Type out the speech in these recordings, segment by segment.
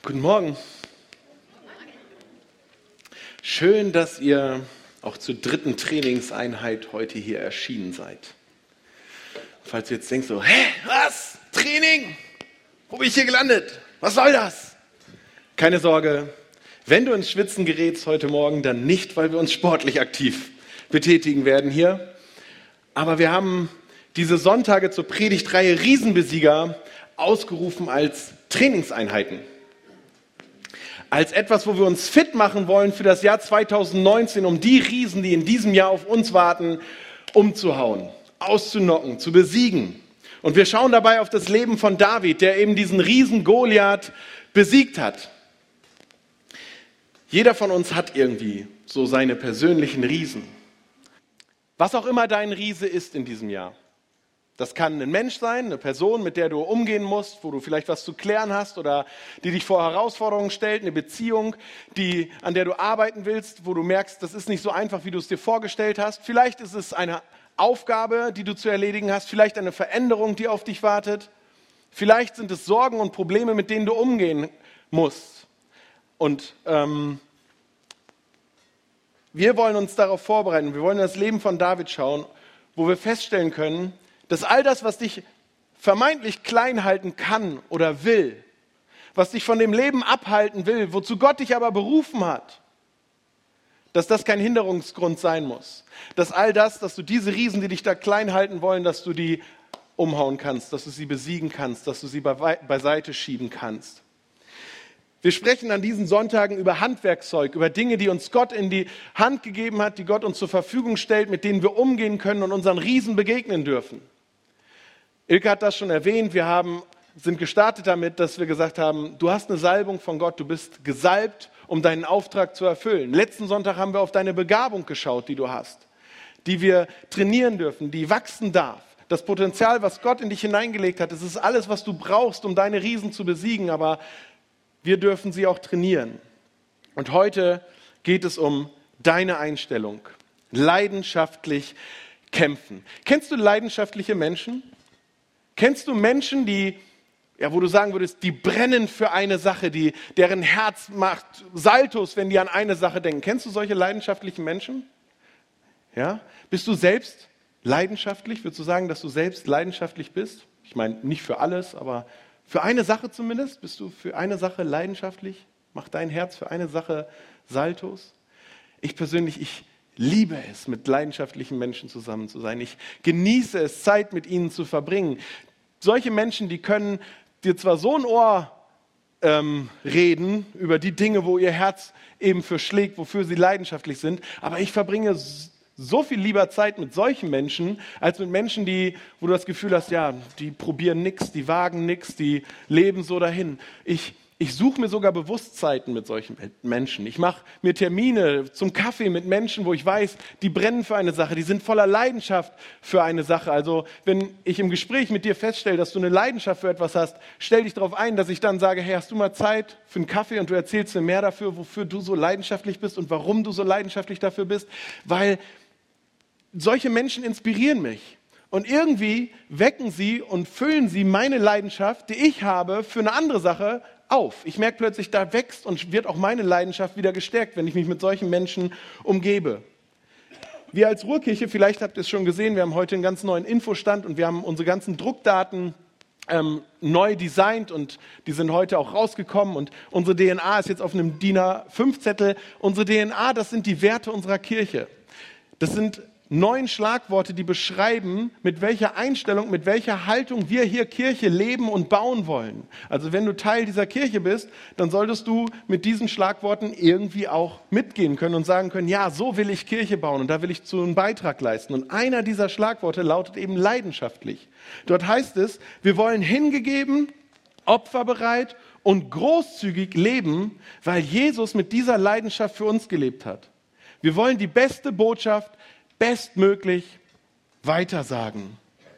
Guten Morgen. Schön, dass ihr auch zur dritten Trainingseinheit heute hier erschienen seid. Falls du jetzt denkst so, was? Training? Wo bin ich hier gelandet? Was soll das? Keine Sorge, wenn du ins Schwitzen gerätst heute Morgen, dann nicht, weil wir uns sportlich aktiv betätigen werden hier. Aber wir haben diese Sonntage zur Predigtreihe Riesenbesieger ausgerufen als Trainingseinheiten. Als etwas, wo wir uns fit machen wollen für das Jahr 2019, um die Riesen, die in diesem Jahr auf uns warten, umzuhauen, auszunocken, zu besiegen. Und wir schauen dabei auf das Leben von David, der eben diesen Riesen Goliath besiegt hat. Jeder von uns hat irgendwie so seine persönlichen Riesen. Was auch immer dein Riese ist in diesem Jahr. Das kann ein Mensch sein, eine Person, mit der du umgehen musst, wo du vielleicht was zu klären hast oder die dich vor Herausforderungen stellt, eine Beziehung, an der du arbeiten willst, wo du merkst, das ist nicht so einfach, wie du es dir vorgestellt hast. Vielleicht ist es eine Aufgabe, die du zu erledigen hast, vielleicht eine Veränderung, die auf dich wartet. Vielleicht sind es Sorgen und Probleme, mit denen du umgehen musst. Und wir wollen uns darauf vorbereiten, wir wollen das Leben von David schauen, wo wir feststellen können, dass all das, was dich vermeintlich klein halten kann oder will, was dich von dem Leben abhalten will, wozu Gott dich aber berufen hat, dass das kein Hinderungsgrund sein muss. Dass all das, dass du diese Riesen, die dich da klein halten wollen, dass du die umhauen kannst, dass du sie besiegen kannst, dass du sie beiseite schieben kannst. Wir sprechen an diesen Sonntagen über Handwerkzeug, über Dinge, die uns Gott in die Hand gegeben hat, die Gott uns zur Verfügung stellt, mit denen wir umgehen können und unseren Riesen begegnen dürfen. Ilke hat das schon erwähnt, wir sind gestartet damit, dass wir gesagt haben, du hast eine Salbung von Gott, du bist gesalbt, um deinen Auftrag zu erfüllen. Letzten Sonntag haben wir auf deine Begabung geschaut, die du hast, die wir trainieren dürfen, die wachsen darf. Das Potenzial, was Gott in dich hineingelegt hat, das ist alles, was du brauchst, um deine Riesen zu besiegen, aber wir dürfen sie auch trainieren. Und heute geht es um deine Einstellung, leidenschaftlich kämpfen. Kennst du leidenschaftliche Menschen? Kennst du Menschen, wo du sagen würdest, die brennen für eine Sache, deren Herz macht Saltos, wenn die an eine Sache denken? Kennst du solche leidenschaftlichen Menschen? Ja? Bist du selbst leidenschaftlich? Würdest du sagen, dass du selbst leidenschaftlich bist? Ich meine, nicht für alles, aber für eine Sache zumindest? Bist du für eine Sache leidenschaftlich? Macht dein Herz für eine Sache Saltos? Ich persönlich, liebe es, mit leidenschaftlichen Menschen zusammen zu sein. Ich genieße es, Zeit mit ihnen zu verbringen. Solche Menschen, die können dir zwar so ein Ohr reden über die Dinge, wo ihr Herz eben für schlägt, wofür sie leidenschaftlich sind, aber ich verbringe so viel lieber Zeit mit solchen Menschen, als mit Menschen, wo du das Gefühl hast, ja, die probieren nichts, die wagen nichts, die leben so dahin. Ich suche mir sogar Bewusstszeiten mit solchen Menschen. Ich mache mir Termine zum Kaffee mit Menschen, wo ich weiß, die brennen für eine Sache, die sind voller Leidenschaft für eine Sache. Also wenn ich im Gespräch mit dir feststelle, dass du eine Leidenschaft für etwas hast, stell dich darauf ein, dass ich dann sage, hey, hast du mal Zeit für einen Kaffee und du erzählst mir mehr dafür, wofür du so leidenschaftlich bist und warum du so leidenschaftlich dafür bist, weil solche Menschen inspirieren mich. Und irgendwie wecken sie und füllen sie meine Leidenschaft, die ich habe, für eine andere Sache auf. Ich merke plötzlich, da wächst und wird auch meine Leidenschaft wieder gestärkt, wenn ich mich mit solchen Menschen umgebe. Wir als Ruhrkirche, vielleicht habt ihr es schon gesehen, wir haben heute einen ganz neuen Infostand und wir haben unsere ganzen Druckdaten neu designt und die sind heute auch rausgekommen und unsere DNA ist jetzt auf einem DIN A5-Zettel. Unsere DNA, das sind die Werte unserer Kirche. Das sind 9 Schlagworte, die beschreiben, mit welcher Einstellung, mit welcher Haltung wir hier Kirche leben und bauen wollen. Also wenn du Teil dieser Kirche bist, dann solltest du mit diesen Schlagworten irgendwie auch mitgehen können und sagen können, ja, so will ich Kirche bauen und da will ich zu einen Beitrag leisten. Und einer dieser Schlagworte lautet eben leidenschaftlich. Dort heißt es, wir wollen hingegeben, opferbereit und großzügig leben, weil Jesus mit dieser Leidenschaft für uns gelebt hat. Wir wollen die beste Botschaft bestmöglich weitersagen.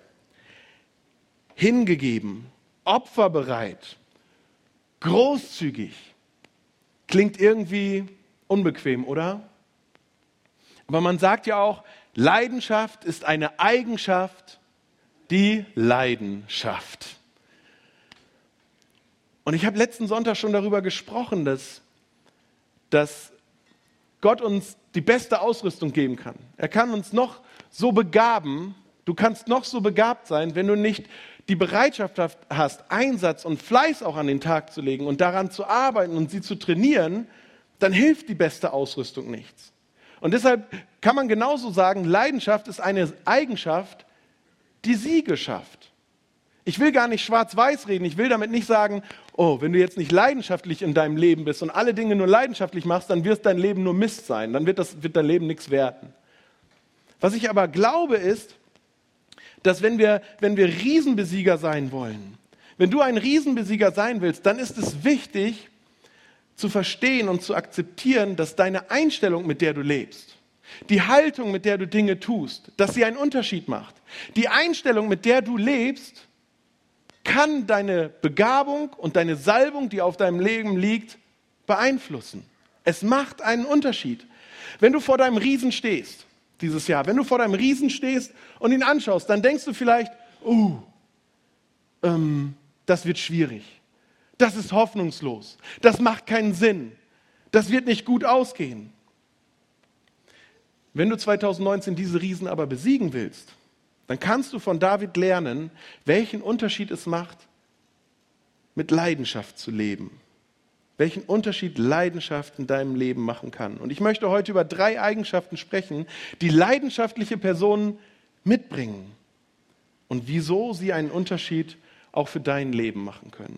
Hingegeben, opferbereit, großzügig. Klingt irgendwie unbequem, oder? Aber man sagt ja auch, Leidenschaft ist eine Eigenschaft, die Leidenschaft. Und ich habe letzten Sonntag schon darüber gesprochen, dass Gott uns die beste Ausrüstung geben kann. Er kann uns noch so begaben, du kannst noch so begabt sein, wenn du nicht die Bereitschaft hast, Einsatz und Fleiß auch an den Tag zu legen und daran zu arbeiten und sie zu trainieren, dann hilft die beste Ausrüstung nichts. Und deshalb kann man genauso sagen, Leidenschaft ist eine Eigenschaft, die Siege schafft. Ich will gar nicht schwarz-weiß reden, ich will damit nicht sagen, oh, wenn du jetzt nicht leidenschaftlich in deinem Leben bist und alle Dinge nur leidenschaftlich machst, dann wird dein Leben nur Mist sein, dann wird dein Leben nichts werden. Was ich aber glaube ist, dass wenn wir Riesenbesieger sein wollen, wenn du ein Riesenbesieger sein willst, dann ist es wichtig zu verstehen und zu akzeptieren, dass deine Einstellung, mit der du lebst, die Haltung, mit der du Dinge tust, dass sie einen Unterschied macht. Die Einstellung, mit der du lebst, kann deine Begabung und deine Salbung, die auf deinem Leben liegt, beeinflussen. Es macht einen Unterschied. Wenn du vor deinem Riesen stehst, dieses Jahr, wenn du vor deinem Riesen stehst und ihn anschaust, dann denkst du vielleicht, das wird schwierig. Das ist hoffnungslos. Das macht keinen Sinn. Das wird nicht gut ausgehen. Wenn du 2019 diese Riesen aber besiegen willst, dann kannst du von David lernen, welchen Unterschied es macht, mit Leidenschaft zu leben. Welchen Unterschied Leidenschaft in deinem Leben machen kann. Und ich möchte heute über 3 Eigenschaften sprechen, die leidenschaftliche Personen mitbringen und wieso sie einen Unterschied auch für dein Leben machen können.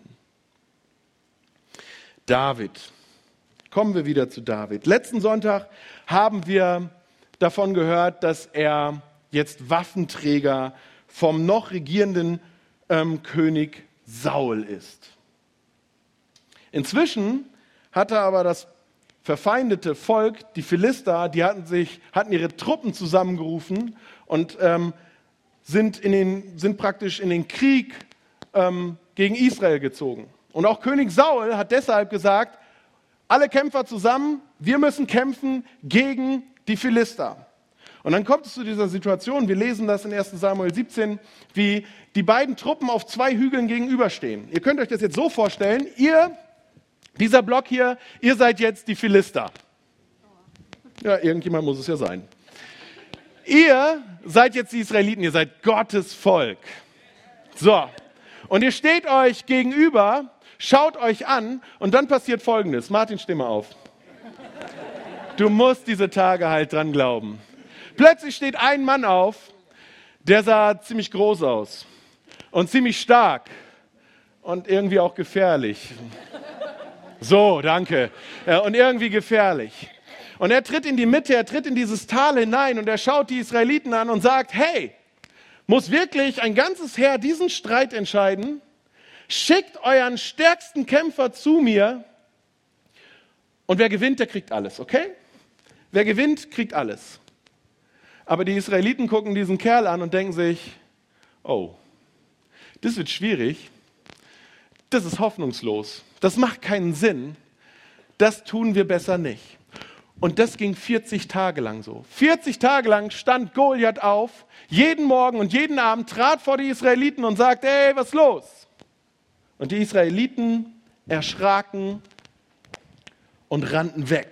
David. Kommen wir wieder zu David. Letzten Sonntag haben wir davon gehört, dass er jetzt Waffenträger vom noch regierenden König Saul ist. Inzwischen hatte aber das verfeindete Volk, die Philister, die hatten ihre Truppen zusammengerufen und sind praktisch in den Krieg gegen Israel gezogen. Und auch König Saul hat deshalb gesagt, alle Kämpfer zusammen, wir müssen kämpfen gegen die Philister. Und dann kommt es zu dieser Situation, wir lesen das in 1. Samuel 17, wie die beiden Truppen auf 2 Hügeln gegenüberstehen. Ihr könnt euch das jetzt so vorstellen, dieser Block hier, ihr seid jetzt die Philister. Ja, irgendjemand muss es ja sein. Ihr seid jetzt die Israeliten, ihr seid Gottes Volk. So, und ihr steht euch gegenüber, schaut euch an und dann passiert Folgendes. Martin, steh mal auf. Du musst diese Tage halt dran glauben. Plötzlich steht ein Mann auf, der sah ziemlich groß aus und ziemlich stark und irgendwie auch gefährlich. So, danke. Und irgendwie gefährlich. Und er tritt in die Mitte, er tritt in dieses Tal hinein und er schaut die Israeliten an und sagt, hey, muss wirklich ein ganzes Heer diesen Streit entscheiden? Schickt euren stärksten Kämpfer zu mir und wer gewinnt, der kriegt alles, okay? Wer gewinnt, kriegt alles. Aber die Israeliten gucken diesen Kerl an und denken sich, oh, das wird schwierig, das ist hoffnungslos, das macht keinen Sinn, das tun wir besser nicht. Und das ging 40 Tage lang so. 40 Tage lang stand Goliath auf, jeden Morgen und jeden Abend trat vor die Israeliten und sagte, hey, was ist los? Und die Israeliten erschraken und rannten weg.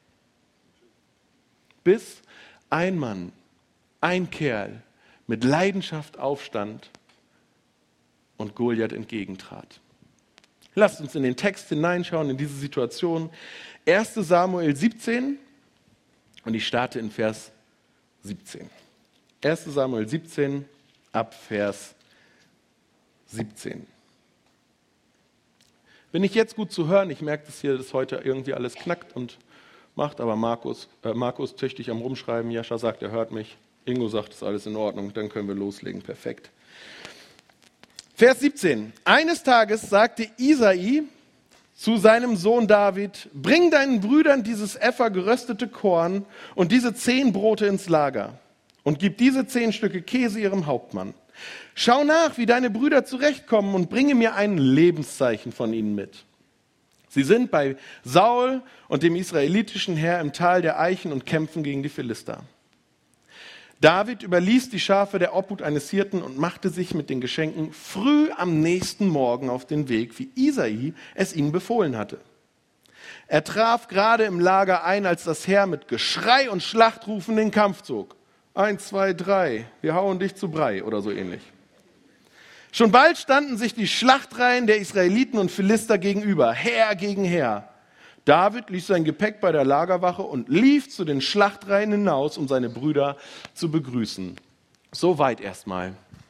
Bis ein Mann, ein Kerl mit Leidenschaft aufstand und Goliath entgegentrat. Lasst uns in den Text hineinschauen, in diese Situation. 1. Samuel 17 und ich starte in Vers 17. 1. Samuel 17 ab Vers 17. Bin ich jetzt gut zu hören? Ich merke, dass hier das heute irgendwie alles knackt und macht, aber Markus tüchtig am Rumschreiben. Jascha sagt, er hört mich. Ingo sagt, es ist alles in Ordnung. Dann können wir loslegen. Perfekt. Vers 17. Eines Tages sagte Isai zu seinem Sohn David, bring deinen Brüdern dieses Epha geröstete Korn und diese 10 Brote ins Lager und gib diese 10 Stücke Käse ihrem Hauptmann. Schau nach, wie deine Brüder zurechtkommen und bringe mir ein Lebenszeichen von ihnen mit. Sie sind bei Saul und dem israelitischen Heer im Tal der Eichen und kämpfen gegen die Philister. David überließ die Schafe der Obhut eines Hirten und machte sich mit den Geschenken früh am nächsten Morgen auf den Weg, wie Isai es ihm befohlen hatte. Er traf gerade im Lager ein, als das Heer mit Geschrei und Schlachtrufen den Kampf zog. 1, 2, 3, wir hauen dich zu Brei oder so ähnlich. Schon bald standen sich die Schlachtreihen der Israeliten und Philister gegenüber, Heer gegen Heer. David ließ sein Gepäck bei der Lagerwache und lief zu den Schlachtreihen hinaus, um seine Brüder zu begrüßen. Soweit erstmal.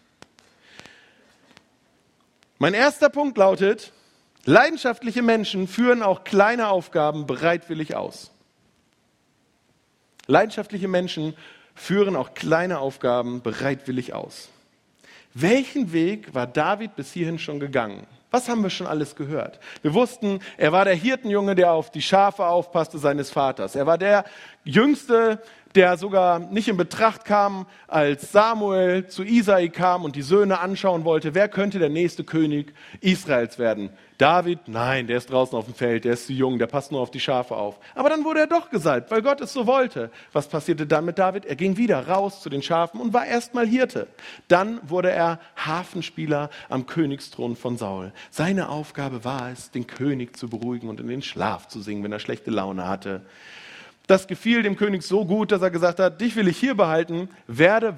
Mein erster Punkt lautet, leidenschaftliche Menschen führen auch kleine Aufgaben bereitwillig aus. Leidenschaftliche Menschen führen auch kleine Aufgaben bereitwillig aus. Welchen Weg war David bis hierhin schon gegangen? Was haben wir schon alles gehört? Wir wussten, er war der Hirtenjunge, der auf die Schafe aufpasste seines Vaters. Er war der Jüngste, der sogar nicht in Betracht kam, als Samuel zu Isai kam und die Söhne anschauen wollte, wer könnte der nächste König Israels werden? David? Nein, der ist draußen auf dem Feld, der ist zu jung, der passt nur auf die Schafe auf. Aber dann wurde er doch gesalbt, weil Gott es so wollte. Was passierte dann mit David? Er ging wieder raus zu den Schafen und war erstmal Hirte. Dann wurde er Harfenspieler am Königsthron von Saul. Seine Aufgabe war es, den König zu beruhigen und in den Schlaf zu singen, wenn er schlechte Laune hatte. Das gefiel dem König so gut, dass er gesagt hat, dich will ich hier behalten, werde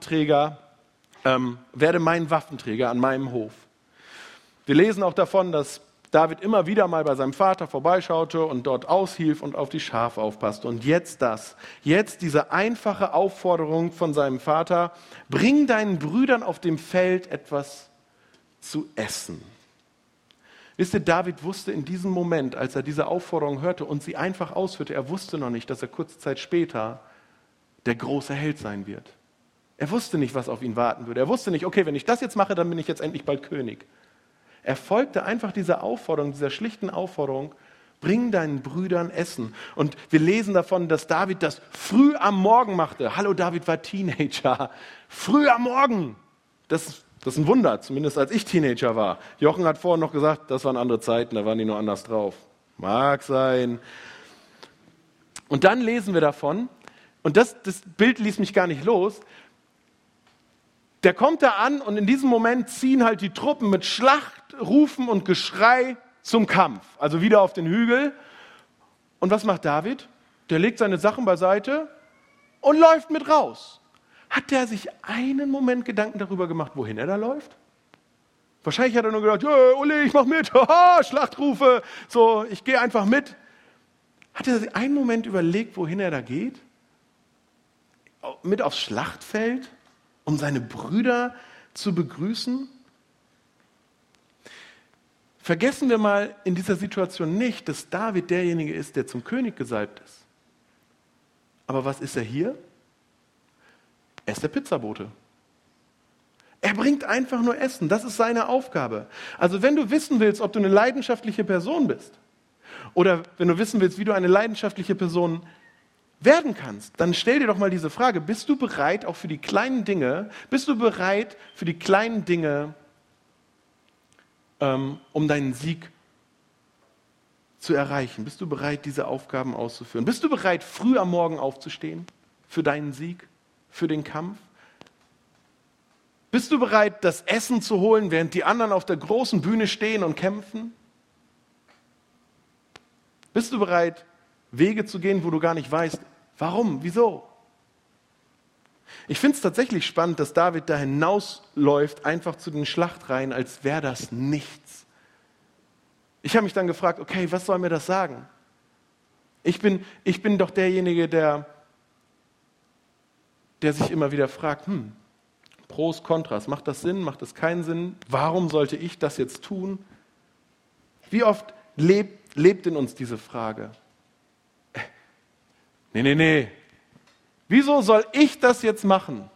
mein Waffenträger an meinem Hof. Wir lesen auch davon, dass David immer wieder mal bei seinem Vater vorbeischaute und dort aushielt und auf die Schafe aufpasste. Und jetzt diese einfache Aufforderung von seinem Vater, bring deinen Brüdern auf dem Feld etwas zu essen. Wisst ihr, David wusste in diesem Moment, als er diese Aufforderung hörte und sie einfach ausführte, er wusste noch nicht, dass er kurze Zeit später der große Held sein wird. Er wusste nicht, was auf ihn warten würde. Er wusste nicht, okay, wenn ich das jetzt mache, dann bin ich jetzt endlich bald König. Er folgte einfach dieser Aufforderung, dieser schlichten Aufforderung, bring deinen Brüdern Essen. Und wir lesen davon, dass David das früh am Morgen machte. Hallo, David war Teenager. Früh am Morgen. Das ist ein Wunder, zumindest als ich Teenager war. Jochen hat vorhin noch gesagt, das waren andere Zeiten, da waren die nur anders drauf. Mag sein. Und dann lesen wir davon, und das Bild ließ mich gar nicht los, der kommt da an und in diesem Moment ziehen halt die Truppen mit Schlachtrufen und Geschrei zum Kampf. Also wieder auf den Hügel. Und was macht David? Der legt seine Sachen beiseite und läuft mit raus. Hat der sich einen Moment Gedanken darüber gemacht, wohin er da läuft? Wahrscheinlich hat er nur gedacht, Uli, ich mach mit, haha, Schlachtrufe, so, ich gehe einfach mit. Hat er sich einen Moment überlegt, wohin er da geht? Mit aufs Schlachtfeld, um seine Brüder zu begrüßen? Vergessen wir mal in dieser Situation nicht, dass David derjenige ist, der zum König gesalbt ist. Aber was ist er hier? Er ist der Pizzabote. Er bringt einfach nur Essen. Das ist seine Aufgabe. Also wenn du wissen willst, ob du eine leidenschaftliche Person bist oder wenn du wissen willst, wie du eine leidenschaftliche Person werden kannst, dann stell dir doch mal diese Frage, bist du bereit auch für die kleinen Dinge, um deinen Sieg zu erreichen? Bist du bereit, diese Aufgaben auszuführen? Bist du bereit, früh am Morgen aufzustehen für deinen Sieg? Für den Kampf? Bist du bereit, das Essen zu holen, während die anderen auf der großen Bühne stehen und kämpfen? Bist du bereit, Wege zu gehen, wo du gar nicht weißt, warum, wieso? Ich finde es tatsächlich spannend, dass David da hinausläuft, einfach zu den Schlachtreihen, als wäre das nichts. Ich habe mich dann gefragt, okay, was soll mir das sagen? Ich bin doch derjenige, der sich immer wieder fragt, Pros, Kontras, macht das Sinn, macht das keinen Sinn? Warum sollte ich das jetzt tun? Wie oft lebt in uns diese Frage? Nee. Wieso soll ich das jetzt machen?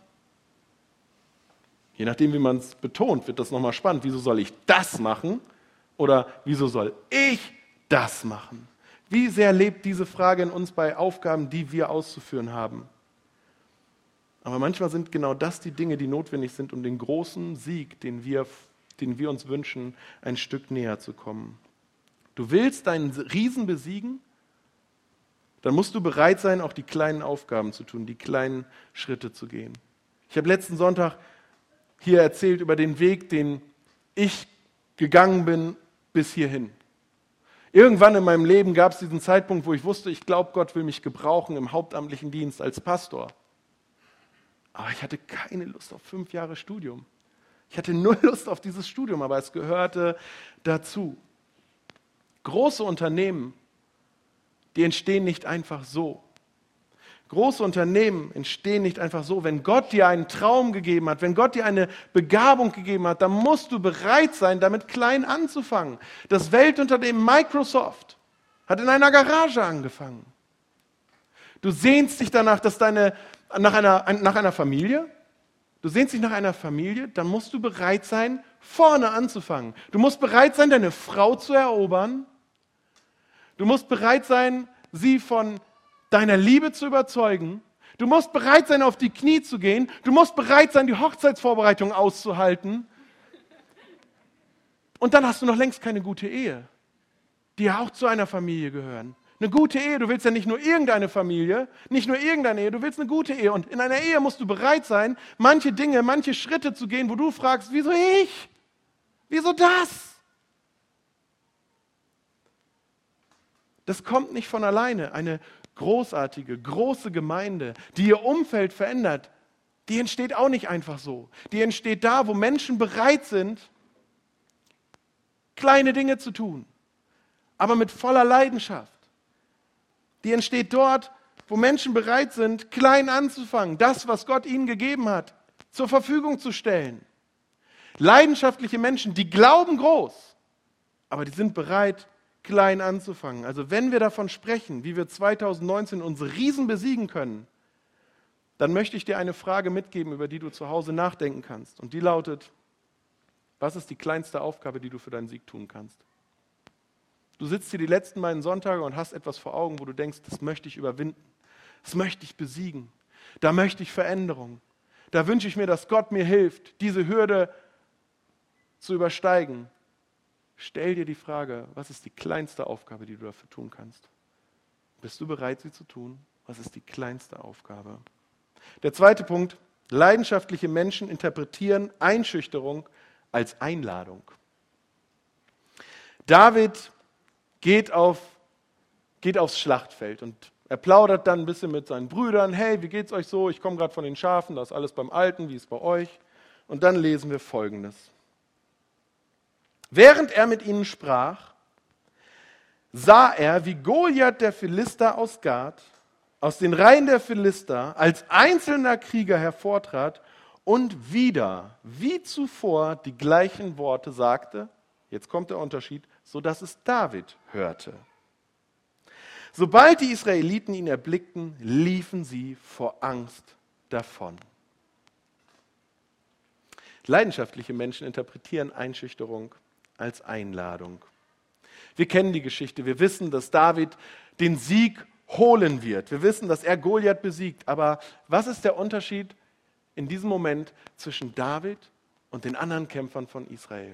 Je nachdem, wie man es betont, wird das nochmal spannend. Wieso soll ich das machen? Oder wieso soll ich das machen? Wie sehr lebt diese Frage in uns bei Aufgaben, die wir auszuführen haben? Aber manchmal sind genau das die Dinge, die notwendig sind, um den großen Sieg, den wir uns wünschen, ein Stück näher zu kommen. Du willst deinen Riesen besiegen? dann musst du bereit sein, auch die kleinen Aufgaben zu tun, die kleinen Schritte zu gehen. Ich habe letzten Sonntag hier erzählt über den Weg, den ich gegangen bin bis hierhin. Irgendwann in meinem Leben gab es diesen Zeitpunkt, wo ich wusste, ich glaube, Gott will mich gebrauchen im hauptamtlichen Dienst als Pastor. Aber ich hatte keine Lust auf 5 Jahre Studium. Ich hatte 0 Lust auf dieses Studium, aber es gehörte dazu. Große Unternehmen, die entstehen nicht einfach so. Große Unternehmen entstehen nicht einfach so. Wenn Gott dir einen Traum gegeben hat, wenn Gott dir eine Begabung gegeben hat, dann musst du bereit sein, damit klein anzufangen. Das Weltunternehmen Microsoft hat in einer Garage angefangen. Du sehnst dich danach, nach einer Familie. Du sehnst dich nach einer Familie, dann musst du bereit sein, vorne anzufangen. Du musst bereit sein, deine Frau zu erobern. Du musst bereit sein, sie von deiner Liebe zu überzeugen. Du musst bereit sein, auf die Knie zu gehen. Du musst bereit sein, die Hochzeitsvorbereitung auszuhalten. Und dann hast du noch längst keine gute Ehe, die ja auch zu einer Familie gehören. Eine gute Ehe, du willst ja nicht nur irgendeine Familie, nicht nur irgendeine Ehe, du willst eine gute Ehe. Und in einer Ehe musst du bereit sein, manche Dinge, manche Schritte zu gehen, wo du fragst, wieso ich? Wieso das? Das kommt nicht von alleine. Eine großartige, große Gemeinde, die ihr Umfeld verändert, die entsteht auch nicht einfach so. Die entsteht da, wo Menschen bereit sind, kleine Dinge zu tun, aber mit voller Leidenschaft. Die entsteht dort, wo Menschen bereit sind, klein anzufangen, das, was Gott ihnen gegeben hat, zur Verfügung zu stellen. Leidenschaftliche Menschen, die glauben groß, aber die sind bereit, klein anzufangen. Also wenn wir davon sprechen, wie wir 2019 unsere Riesen besiegen können, dann möchte ich dir eine Frage mitgeben, über die du zu Hause nachdenken kannst. Und die lautet, was ist die kleinste Aufgabe, die du für deinen Sieg tun kannst? Du sitzt hier die letzten beiden Sonntage und hast etwas vor Augen, wo du denkst, das möchte ich überwinden, das möchte ich besiegen, da möchte ich Veränderung. Da wünsche ich mir, dass Gott mir hilft, diese Hürde zu übersteigen. Stell dir die Frage, was ist die kleinste Aufgabe, die du dafür tun kannst? Bist du bereit, sie zu tun? Was ist die kleinste Aufgabe? Der zweite Punkt, leidenschaftliche Menschen interpretieren Einschüchterung als Einladung. David geht aufs Schlachtfeld und er plaudert dann ein bisschen mit seinen Brüdern. Hey, wie geht's euch so? Ich komme gerade von den Schafen, da ist alles beim Alten, wie ist es bei euch? Und dann lesen wir Folgendes. Während er mit ihnen sprach, sah er, wie Goliath der Philister aus Gath, aus den Reihen der Philister, als einzelner Krieger hervortrat und wieder, wie zuvor, die gleichen Worte sagte. Jetzt kommt der Unterschied, so dass es David hörte. Sobald die Israeliten ihn erblickten, liefen sie vor Angst davon. Leidenschaftliche Menschen interpretieren Einschüchterung als Einladung. Wir kennen die Geschichte, wir wissen, dass David den Sieg holen wird. Wir wissen, dass er Goliath besiegt. Aber was ist der Unterschied in diesem Moment zwischen David und den anderen Kämpfern von Israel?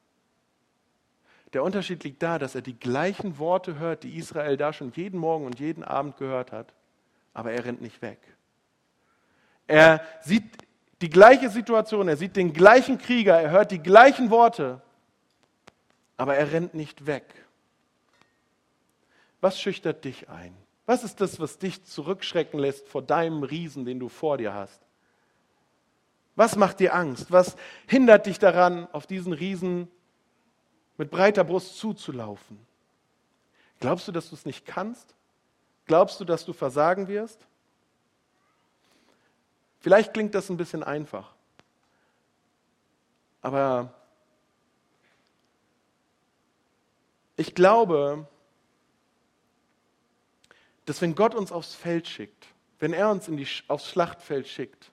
Der Unterschied liegt da, dass er die gleichen Worte hört, die Israel da schon jeden Morgen und jeden Abend gehört hat, aber er rennt nicht weg. Er sieht die gleiche Situation, er sieht den gleichen Krieger, er hört die gleichen Worte, aber er rennt nicht weg. Was schüchtert dich ein? Was ist das, was dich zurückschrecken lässt vor deinem Riesen, den du vor dir hast? Was macht dir Angst? Was hindert dich daran, auf diesen Riesen mit breiter Brust zuzulaufen? Glaubst du, dass du es nicht kannst? Glaubst du, dass du versagen wirst? Vielleicht klingt das ein bisschen einfach. Aber ich glaube, dass wenn Gott uns aufs Feld schickt, wenn er uns aufs Schlachtfeld schickt,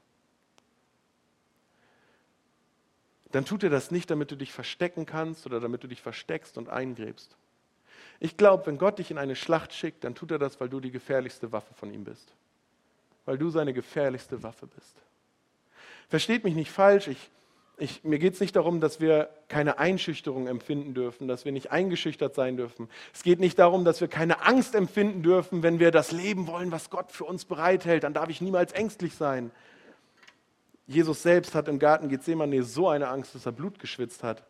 dann tut er das nicht, damit du dich verstecken kannst oder damit du dich versteckst und eingräbst. Ich glaube, wenn Gott dich in eine Schlacht schickt, dann tut er das, weil du die gefährlichste Waffe von ihm bist. Weil du seine gefährlichste Waffe bist. Versteht mich nicht falsch, Mir geht es nicht darum, dass wir keine Einschüchterung empfinden dürfen, dass wir nicht eingeschüchtert sein dürfen. Es geht nicht darum, dass wir keine Angst empfinden dürfen, wenn wir das Leben wollen, was Gott für uns bereithält. Dann darf ich niemals ängstlich sein. Jesus selbst hat im Garten Gethsemane so eine Angst, dass er Blut geschwitzt hat.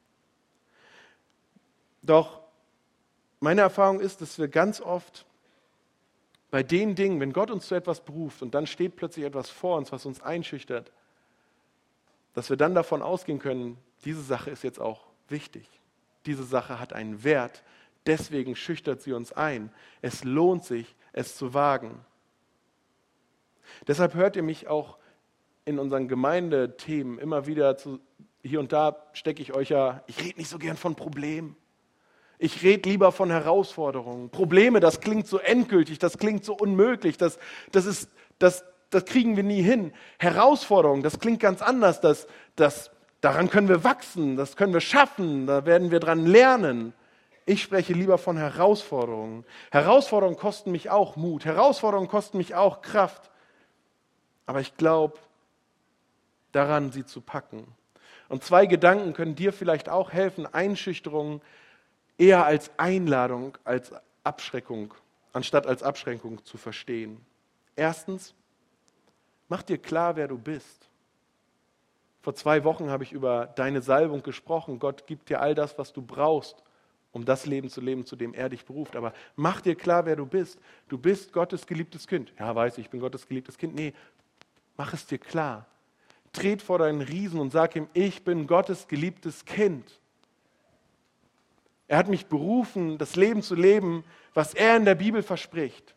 Doch meine Erfahrung ist, dass wir ganz oft bei den Dingen, wenn Gott uns zu etwas beruft und dann steht plötzlich etwas vor uns, was uns einschüchtert, dass wir dann davon ausgehen können, diese Sache ist jetzt auch wichtig. Diese Sache hat einen Wert, deswegen schüchtert sie uns ein. Es lohnt sich, es zu wagen. Deshalb hört ihr mich auch in unseren Gemeindethemen immer wieder, hier und da stecke ich euch ja, ich rede nicht so gern von Problemen. Ich rede lieber von Herausforderungen. Probleme, das klingt so endgültig, das klingt so unmöglich, das kriegen wir nie hin. Herausforderungen, das klingt ganz anders, daran können wir wachsen, das können wir schaffen, da werden wir dran lernen. Ich spreche lieber von Herausforderungen. Herausforderungen kosten mich auch Mut, Herausforderungen kosten mich auch Kraft. Aber ich glaube daran, sie zu packen. Und 2 Gedanken können dir vielleicht auch helfen, Einschüchterungen eher als Einladung, als Abschreckung, anstatt als Abschränkung zu verstehen. Erstens, mach dir klar, wer du bist. Vor 2 Wochen habe ich über deine Salbung gesprochen. Gott gibt dir all das, was du brauchst, um das Leben, zu dem er dich beruft. Aber mach dir klar, wer du bist. Du bist Gottes geliebtes Kind. Ja, weiß ich bin Gottes geliebtes Kind. Nee, mach es dir klar. Tret vor deinen Riesen und sag ihm, ich bin Gottes geliebtes Kind. Er hat mich berufen, das Leben zu leben, was er in der Bibel verspricht.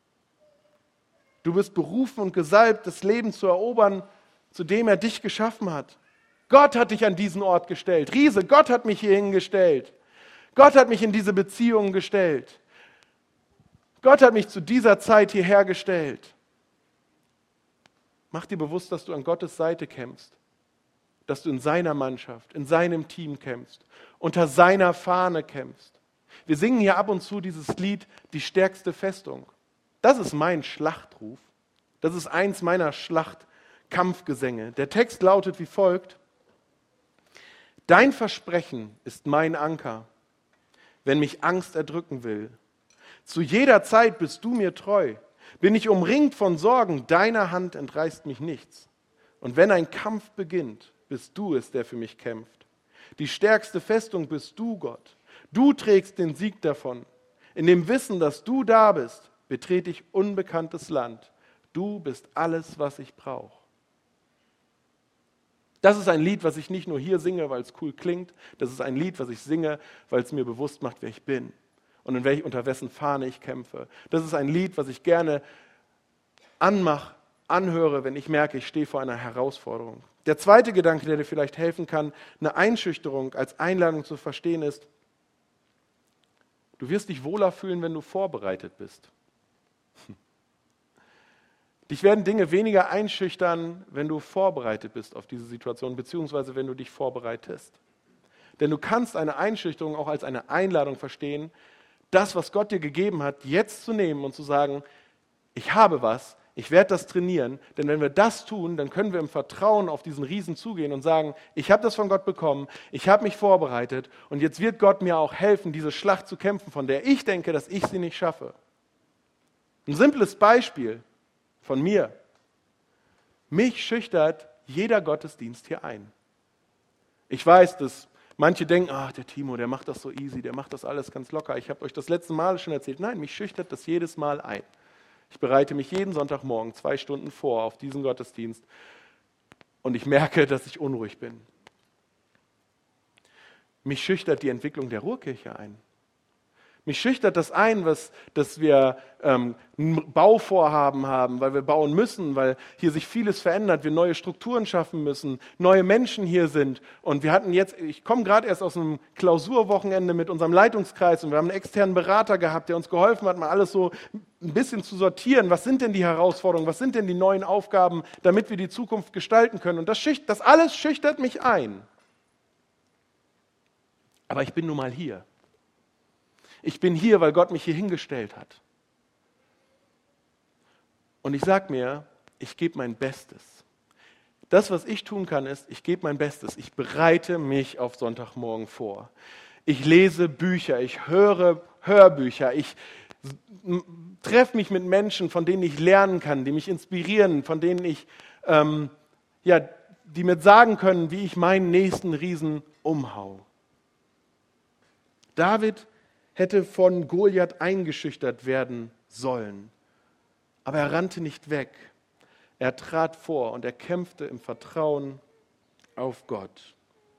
Du bist berufen und gesalbt, das Leben zu erobern, zu dem er dich geschaffen hat. Gott hat dich an diesen Ort gestellt. Riese, Gott hat mich hier hingestellt. Gott hat mich in diese Beziehung gestellt. Gott hat mich zu dieser Zeit hierher gestellt. Mach dir bewusst, dass du an Gottes Seite kämpfst. Dass du in seiner Mannschaft, in seinem Team kämpfst, unter seiner Fahne kämpfst. Wir singen hier ab und zu dieses Lied, die stärkste Festung. Das ist mein Schlachtruf. Das ist eins meiner Schlachtkampfgesänge. Der Text lautet wie folgt: Dein Versprechen ist mein Anker, wenn mich Angst erdrücken will. Zu jeder Zeit bist du mir treu. Bin ich umringt von Sorgen, deiner Hand entreißt mich nichts. Und wenn ein Kampf beginnt, bist du es, der für mich kämpft. Die stärkste Festung bist du, Gott. Du trägst den Sieg davon. In dem Wissen, dass du da bist, betrete ich unbekanntes Land. Du bist alles, was ich brauche. Das ist ein Lied, was ich nicht nur hier singe, weil es cool klingt. Das ist ein Lied, was ich singe, weil es mir bewusst macht, wer ich bin und unter wessen Fahne ich kämpfe. Das ist ein Lied, was ich gerne anhöre, wenn ich merke, ich stehe vor einer Herausforderung. Der zweite Gedanke, der dir vielleicht helfen kann, eine Einschüchterung als Einladung zu verstehen, ist, du wirst dich wohler fühlen, wenn du vorbereitet bist. Dich werden Dinge weniger einschüchtern, wenn du vorbereitet bist auf diese Situation, beziehungsweise wenn du dich vorbereitest. Denn du kannst eine Einschüchterung auch als eine Einladung verstehen, das, was Gott dir gegeben hat, jetzt zu nehmen und zu sagen, ich habe was, ich werde das trainieren, denn wenn wir das tun, dann können wir im Vertrauen auf diesen Riesen zugehen und sagen, ich habe das von Gott bekommen, ich habe mich vorbereitet und jetzt wird Gott mir auch helfen, diese Schlacht zu kämpfen, von der ich denke, dass ich sie nicht schaffe. Ein simples Beispiel von mir. Mich schüchtert jeder Gottesdienst hier ein. Ich weiß, dass manche denken, der Timo, der macht das so easy, der macht das alles ganz locker. Ich habe euch das letzte Mal schon erzählt. Nein, mich schüchtert das jedes Mal ein. Ich bereite mich jeden Sonntagmorgen 2 Stunden vor auf diesen Gottesdienst und ich merke, dass ich unruhig bin. Mich schüchtert die Entwicklung der Ruhrkirche ein. Mich schüchtert das ein, dass wir ein Bauvorhaben haben, weil wir bauen müssen, weil hier sich vieles verändert, wir neue Strukturen schaffen müssen, neue Menschen hier sind. Und wir hatten jetzt, ich komme gerade erst aus einem Klausurwochenende mit unserem Leitungskreis und wir haben einen externen Berater gehabt, der uns geholfen hat, mal alles so ein bisschen zu sortieren. Was sind denn die Herausforderungen, was sind denn die neuen Aufgaben, damit wir die Zukunft gestalten können? Und das alles schüchtert mich ein. Aber ich bin nun mal hier. Ich bin hier, weil Gott mich hier hingestellt hat. Und ich sage mir, ich gebe mein Bestes. Das, was ich tun kann, ist, ich gebe mein Bestes. Ich bereite mich auf Sonntagmorgen vor. Ich lese Bücher, ich höre Hörbücher, ich treffe mich mit Menschen, von denen ich lernen kann, die mich inspirieren, von denen ich, die mir sagen können, wie ich meinen nächsten Riesen umhau. David hätte von Goliath eingeschüchtert werden sollen, aber er rannte nicht weg. Er trat vor und er kämpfte im Vertrauen auf Gott.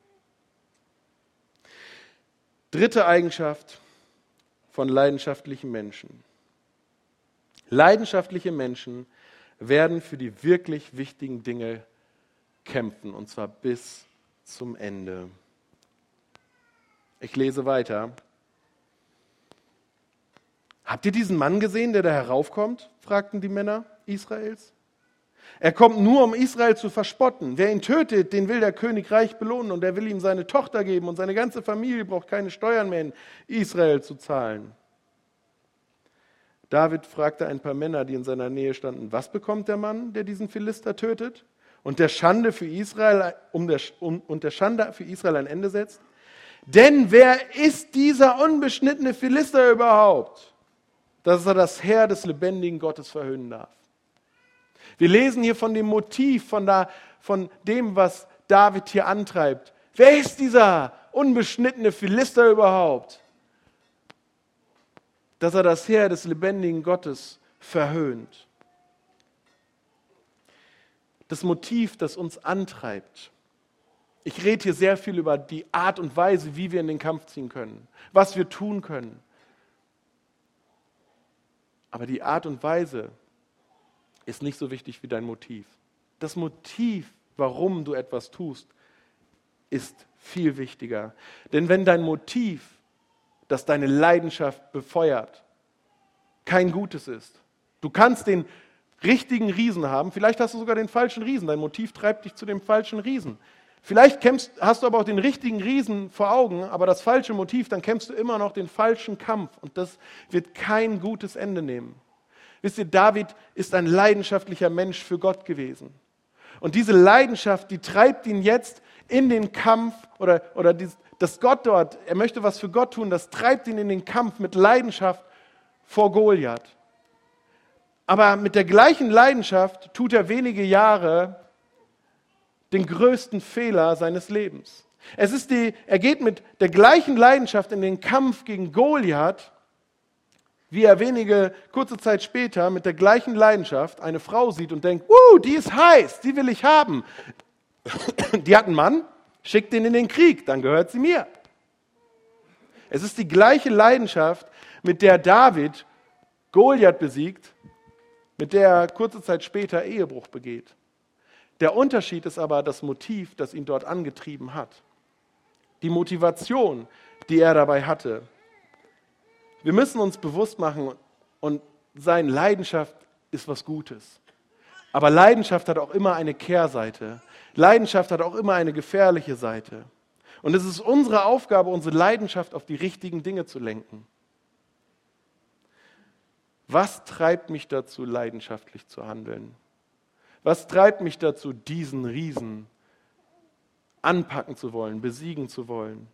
Dritte Eigenschaft von leidenschaftlichen Menschen. Leidenschaftliche Menschen werden für die wirklich wichtigen Dinge kämpfen, und zwar bis zum Ende. Ich lese weiter. Habt ihr diesen Mann gesehen, der da heraufkommt? Fragten die Männer Israels. Er kommt nur, um Israel zu verspotten. Wer ihn tötet, den will der König reich belohnen und er will ihm seine Tochter geben und seine ganze Familie braucht keine Steuern mehr in Israel zu zahlen. David fragte ein paar Männer, die in seiner Nähe standen, was bekommt der Mann, der diesen Philister tötet und der Schande für Israel, der Schande für Israel ein Ende setzt? Denn wer ist dieser unbeschnittene Philister überhaupt, dass er das Heer des lebendigen Gottes verhöhnen darf? Wir lesen hier von dem Motiv, von dem, was David hier antreibt. Wer ist dieser unbeschnittene Philister überhaupt, dass er das Heer des lebendigen Gottes verhöhnt? Das Motiv, das uns antreibt. Ich rede hier sehr viel über die Art und Weise, wie wir in den Kampf ziehen können, was wir tun können. Aber die Art und Weise ist nicht so wichtig wie dein Motiv. Das Motiv, warum du etwas tust, ist viel wichtiger. Denn wenn dein Motiv, das deine Leidenschaft befeuert, kein gutes ist, du kannst den richtigen Riesen haben, vielleicht hast du sogar den falschen Riesen, dein Motiv treibt dich zu dem falschen Riesen. Vielleicht hast du aber auch den richtigen Riesen vor Augen, aber das falsche Motiv, dann kämpfst du immer noch den falschen Kampf und das wird kein gutes Ende nehmen. Wisst ihr, David ist ein leidenschaftlicher Mensch für Gott gewesen. Und diese Leidenschaft, die treibt ihn jetzt in den Kampf, dass Gott dort, er möchte was für Gott tun, das treibt ihn in den Kampf mit Leidenschaft vor Goliath. Aber mit der gleichen Leidenschaft tut er wenige Jahre den größten Fehler seines Lebens. Er geht mit der gleichen Leidenschaft in den Kampf gegen Goliath, wie er kurze Zeit später mit der gleichen Leidenschaft eine Frau sieht und denkt, die ist heiß, die will ich haben. Die hat einen Mann, schickt den in den Krieg, dann gehört sie mir. Es ist die gleiche Leidenschaft, mit der David Goliath besiegt, mit der er kurze Zeit später Ehebruch begeht. Der Unterschied ist aber das Motiv, das ihn dort angetrieben hat. Die Motivation, die er dabei hatte. Wir müssen uns bewusst machen und sein, Leidenschaft ist was Gutes. Aber Leidenschaft hat auch immer eine Kehrseite. Leidenschaft hat auch immer eine gefährliche Seite. Und es ist unsere Aufgabe, unsere Leidenschaft auf die richtigen Dinge zu lenken. Was treibt mich dazu, leidenschaftlich zu handeln? Was treibt mich dazu, diesen Riesen anpacken zu wollen, besiegen zu wollen?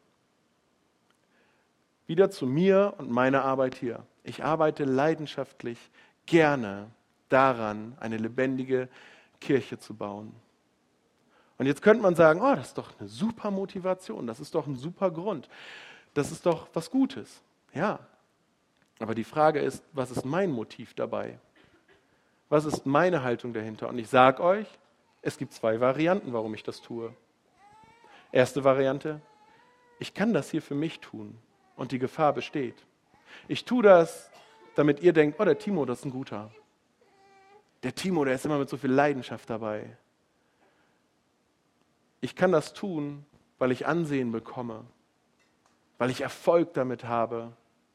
Wieder zu mir und meiner Arbeit hier. Ich arbeite leidenschaftlich gerne daran, eine lebendige Kirche zu bauen. Und jetzt könnte man sagen, das ist doch eine super Motivation, das ist doch ein super Grund, das ist doch was Gutes. Ja, aber die Frage ist, was ist mein Motiv dabei? Was ist meine Haltung dahinter? Und ich sage euch, es gibt 2 Varianten, warum ich das tue. Erste Variante, ich kann das hier für mich tun und die Gefahr besteht. Ich tue das, damit ihr denkt, der Timo, das ist ein guter. Der Timo, der ist immer mit so viel Leidenschaft dabei. Ich kann das tun, weil ich Ansehen bekomme, weil ich Erfolg damit habe.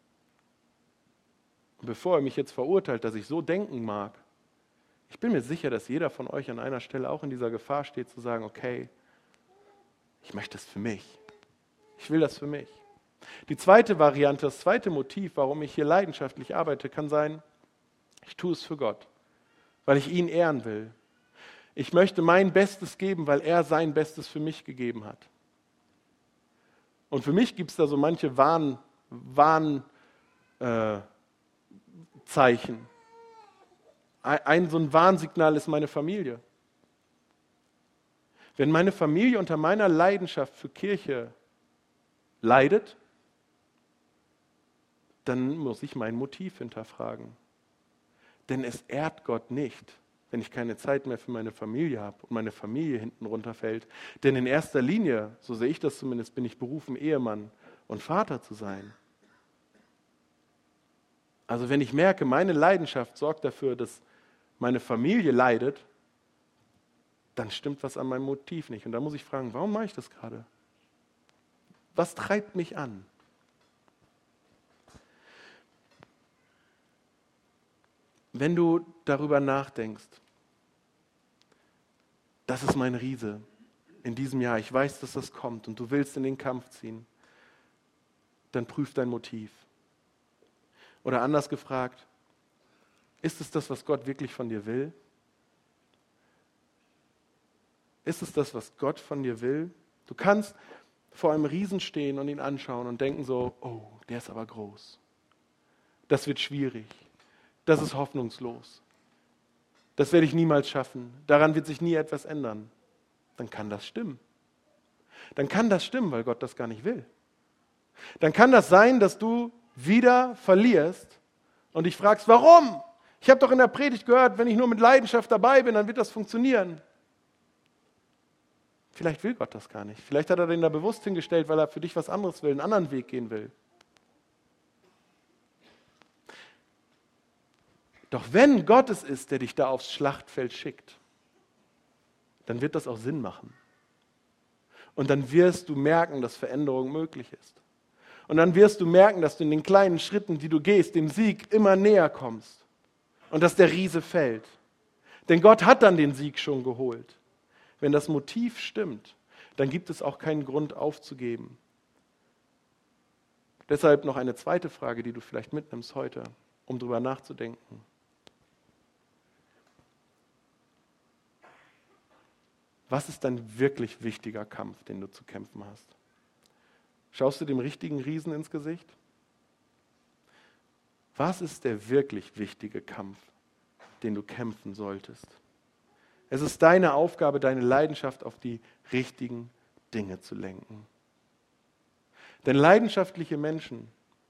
Und bevor er mich jetzt verurteilt, dass ich so denken mag, ich bin mir sicher, dass jeder von euch an einer Stelle auch in dieser Gefahr steht, zu sagen, okay, ich möchte das für mich. Ich will das für mich. Die zweite Variante, das zweite Motiv, warum ich hier leidenschaftlich arbeite, kann sein, ich tue es für Gott, weil ich ihn ehren will. Ich möchte mein Bestes geben, weil er sein Bestes für mich gegeben hat. Und für mich gibt es da so manche Zeichen. So ein Warnsignal ist meine Familie. Wenn meine Familie unter meiner Leidenschaft für Kirche leidet, dann muss ich mein Motiv hinterfragen. Denn es ehrt Gott nicht, wenn ich keine Zeit mehr für meine Familie habe und meine Familie hinten runterfällt. Denn in erster Linie, so sehe ich das zumindest, bin ich berufen, Ehemann und Vater zu sein. Also wenn ich merke, meine Leidenschaft sorgt dafür, dass meine Familie leidet, dann stimmt was an meinem Motiv nicht. Und da muss ich fragen, warum mache ich das gerade? Was treibt mich an? Wenn du darüber nachdenkst, das ist mein Riese in diesem Jahr, ich weiß, dass das kommt und du willst in den Kampf ziehen, dann prüf dein Motiv. Oder anders gefragt, ist es das, was Gott wirklich von dir will? Ist es das, was Gott von dir will? Du kannst vor einem Riesen stehen und ihn anschauen und denken so, oh, der ist aber groß. Das wird schwierig. Das ist hoffnungslos. Das werde ich niemals schaffen. Daran wird sich nie etwas ändern. Dann kann das stimmen. Dann kann das stimmen, weil Gott das gar nicht will. Dann kann das sein, dass du wieder verlierst und dich fragst, warum? Ich habe doch in der Predigt gehört, wenn ich nur mit Leidenschaft dabei bin, dann wird das funktionieren. Vielleicht will Gott das gar nicht. Vielleicht hat er den da bewusst hingestellt, weil er für dich was anderes will, einen anderen Weg gehen will. Doch wenn Gott es ist, der dich da aufs Schlachtfeld schickt, dann wird das auch Sinn machen. Und dann wirst du merken, dass Veränderung möglich ist. Und dann wirst du merken, dass du in den kleinen Schritten, die du gehst, dem Sieg immer näher kommst. Und dass der Riese fällt. Denn Gott hat dann den Sieg schon geholt. Wenn das Motiv stimmt, dann gibt es auch keinen Grund aufzugeben. Deshalb noch eine zweite Frage, die du vielleicht mitnimmst heute, um drüber nachzudenken. Was ist dein wirklich wichtiger Kampf, den du zu kämpfen hast? Schaust du dem richtigen Riesen ins Gesicht? Was ist der wirklich wichtige Kampf, den du kämpfen solltest? Es ist deine Aufgabe, deine Leidenschaft auf die richtigen Dinge zu lenken. Denn leidenschaftliche Menschen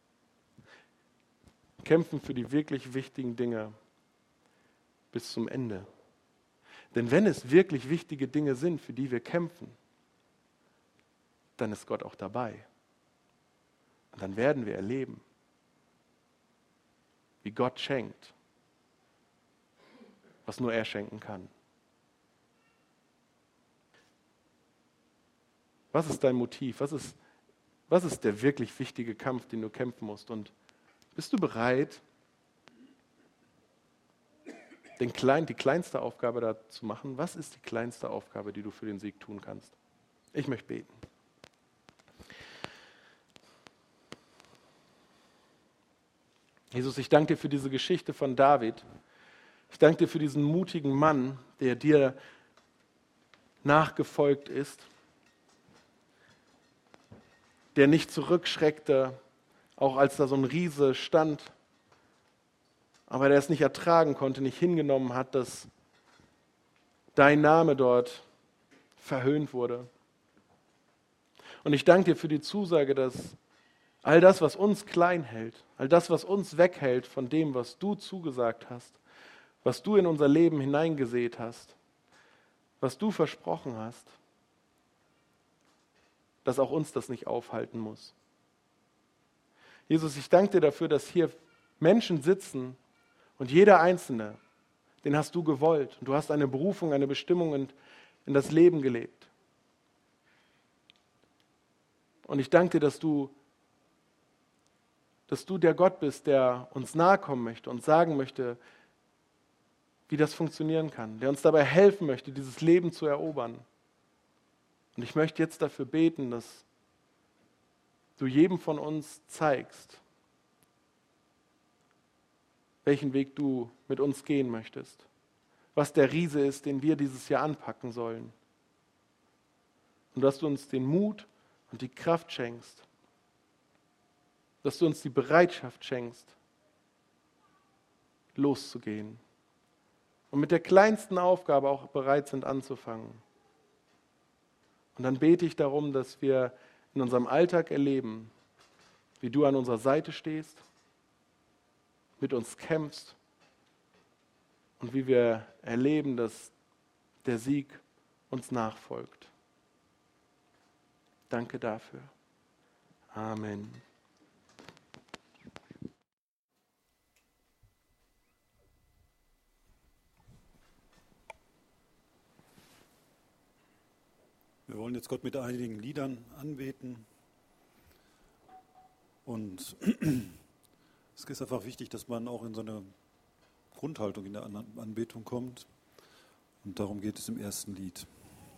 kämpfen für die wirklich wichtigen Dinge bis zum Ende. Denn wenn es wirklich wichtige Dinge sind, für die wir kämpfen, dann ist Gott auch dabei. Und dann werden wir erleben, wie Gott schenkt, was nur er schenken kann. Was ist dein Motiv? Was ist der wirklich wichtige Kampf, den du kämpfen musst? Und bist du bereit, die kleinste Aufgabe da zu machen? Was ist die kleinste Aufgabe, die du für den Sieg tun kannst? Ich möchte beten. Jesus, ich danke dir für diese Geschichte von David. Ich danke dir für diesen mutigen Mann, der dir nachgefolgt ist, der nicht zurückschreckte, auch als da so ein Riese stand, aber der es nicht ertragen konnte, nicht hingenommen hat, dass dein Name dort verhöhnt wurde. Und ich danke dir für die Zusage, dass all das, was uns klein hält, all das, was uns weghält von dem, was du zugesagt hast, was du in unser Leben hineingesät hast, was du versprochen hast, dass auch uns das nicht aufhalten muss. Jesus, ich danke dir dafür, dass hier Menschen sitzen und jeder Einzelne, den hast du gewollt. Und du hast eine Berufung, eine Bestimmung in das Leben gelebt. Und ich danke dir, dass du der Gott bist, der uns nahe kommen möchte und sagen möchte, wie das funktionieren kann, der uns dabei helfen möchte, dieses Leben zu erobern. Und ich möchte jetzt dafür beten, dass du jedem von uns zeigst, welchen Weg du mit uns gehen möchtest. was der Riese ist, den wir dieses Jahr anpacken sollen. Und dass du uns den Mut und die Kraft schenkst. Dass du uns die Bereitschaft schenkst, loszugehen. Und mit der kleinsten Aufgabe auch bereit sind anzufangen. Und dann bete ich darum, dass wir in unserem Alltag erleben, wie du an unserer Seite stehst, mit uns kämpfst und wie wir erleben, dass der Sieg uns nachfolgt. Danke dafür. Amen. Wir wollen jetzt Gott mit einigen Liedern anbeten. Und es ist einfach wichtig, dass man auch in so eine Grundhaltung in der Anbetung kommt. Und darum geht es im ersten Lied.